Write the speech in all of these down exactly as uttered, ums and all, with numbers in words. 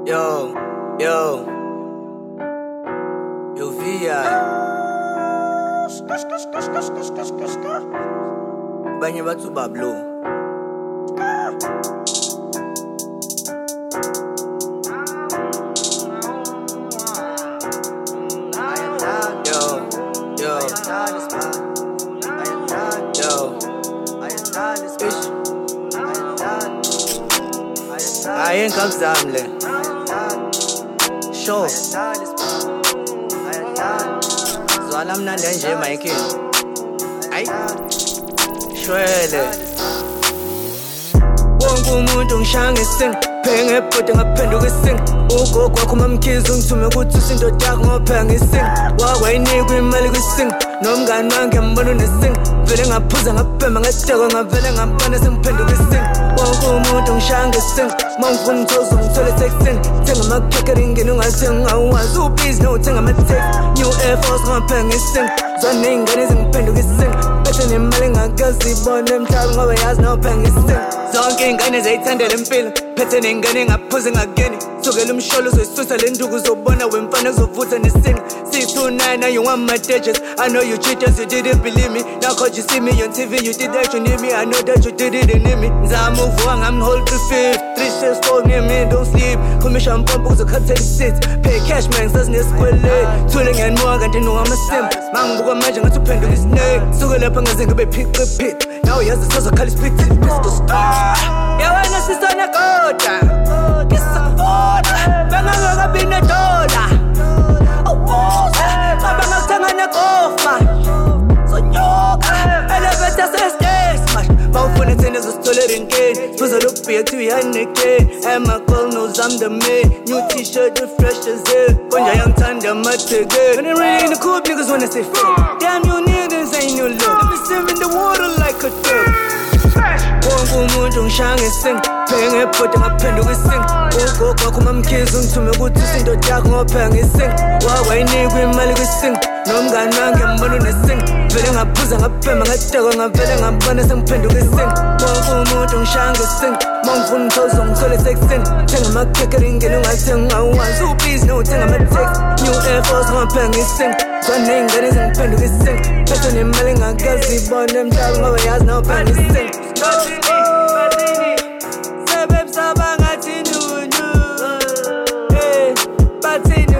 Yo, yo, yo V I Banye batho ba blow Yo, yo, yo, I ain't come zamle Show Zwana mnandi nje Mike Ay Shwele Wonke umuntu ngishange sing Phenge ebhode ngaphenduka ising Ugogo wakho mamkhizi ungithume ukuthi usindoda yakho ngophanga ising Wakwayinikwa imali kwising Nomngane wakhe mbona unesing Vele ngaphuza ngapemba ngateko ngavele ngambona sengiphenduka ising Wonke umuntu ngishange sing Mangifuna ngithoza ngithole sekuseni Thenga amakhekhe ingene ungathenga awazi ubhizi nothenga amatext New Air Force ngaphanga ising Zwana ney'ngane zingiphenduka ising Bethe nemali ngakazibona emhlaba ngoba yazi nawuphanga ising Zonke iy'ngane ziyayithandela impilo Phethe ney'ngane ngaphuze ngakeni Sukela umsholo uzoyisusa le nduku uzobona wemfana kuzovutha nesing six two nine, now you want my digits I know you cheaters, you didn't believe me Now cause you see me on T V, you did actually need me I know that you didn't need me Nza move on, I'm hold to fifth Three shifts told me, man, don't sleep Commission pump, uzokhatha i-seats Pay cash, man, sasineskwele Thule ngenmoa, kanti no I'm a sim Mangibuka manje ngathi uphenduka isnake Suke lapha ngaze ngibe pick the pit Now yazi sazokhala ispit Mister Star Yawena sisona koda Ngisafona Bengangakabi nedola Awuze Ngaba ngakuthenga nekofa Sonyoka Elevator sestakes Mash Bawufuna thina zosithola erinkeni Sibuza lokubhiya kuthiwa ihanekeni And my girl knows I'm the man New t-shirt with fresh as hell Konja yangithanda amathekeni When I'm really in the cool niggas wanna say fuck Damn you niggas ain't no love Let me swim in the water like a dog Wonke umuntu ngishange sing Phenge ebhode ngaphenduka ising Ugogo wakho mamkhizi ungithume ukuthi usindoda yakho ngophanga ising Wakwayinikwa imali kwising Nomngane wakhe mbona unesing Vele ngaphuza ngapemba ngateko ngavele ngambona sengiphenduka ising Wonke umuntu ngishange sing Mangifuna ngithoza ngithole sekuseni Thenga amakhekhe ingene ungathenga awazi ubhizi nothenga amatext New Air Force ngaphanga ising Zwana ney'ngane zingiphenduka ising Phethe nemali ngakazibona emhlaba ngoba yazi nawuphanga ising Bathini, bathini Sebemsaba ngathi nunu Hey, bathini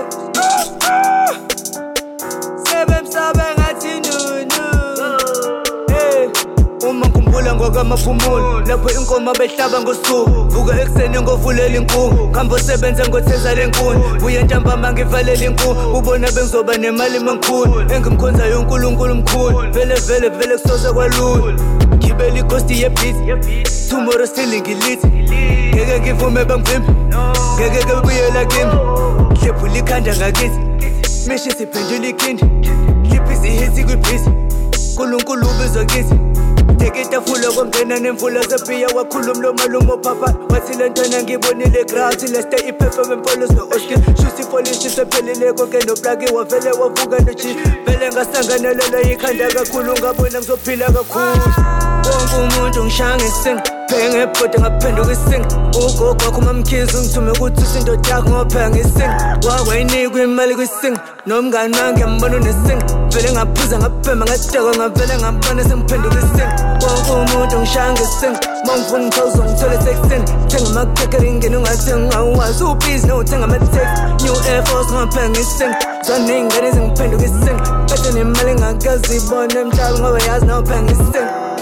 Sebemsaba ngathi nunu Hey, uma ngikhumbula ngokwamaphumulo Lapho inkomo behlaba ngosuku Vuka ekuseni ngovulela inkungu Khambo sebenza ngotheza lenkuni Buye ntambama ngivalela inkungu Ubona bengizoba nemali mangikhulu Engimkhonzayo uNkulunkulu mkhulu Vele vele vele kusosa kwalula Ngibeli ghosti ye-beat Tomorrow still ngilithi Ngeke ngivume bangivimbi Ngeke kebuyela kimi Hlephula ikhanda ngakithi Mishi siphendula ikhindi Liphisa ihithi kwibhisi Nkulunkulu ubizwa kithi Teke itafula kwangena nemvula zepiya Wakhula umlomo lumo papa Wathi le ntwana ngibonile ground Leste iphepha mempolos no-oski Shusi folishi sephelile konke noplagi Wavele wavuka nochi Vele ngasanganelela ikhanda kakhulu Ngabona ngizophila kakhulu Wonke umuntu ngishange sing Phenge ebhode ngaphenduka ising Ugogo wakho mamkhizi ungithume ukuthi usindoda yakho ngophanga ising Wakwayinikwa imali kwising Nomngane wakhe mbona unesing Vele ngaphuza ngapemba ngateko ngavele ngambona sengiphenduka ising Wonke umuntu ngishange sing Mangifuna ngithoza ngithole sekuseni Thenga amakhekhe ingene ungathenga awazi ubhizi nothenga amatext New Air Force ngaphanga ising Zwana ney'ngane zingiphenduka ising Phethe nemali ngakazibona emhlaba ngoba yazi nawuphanga ising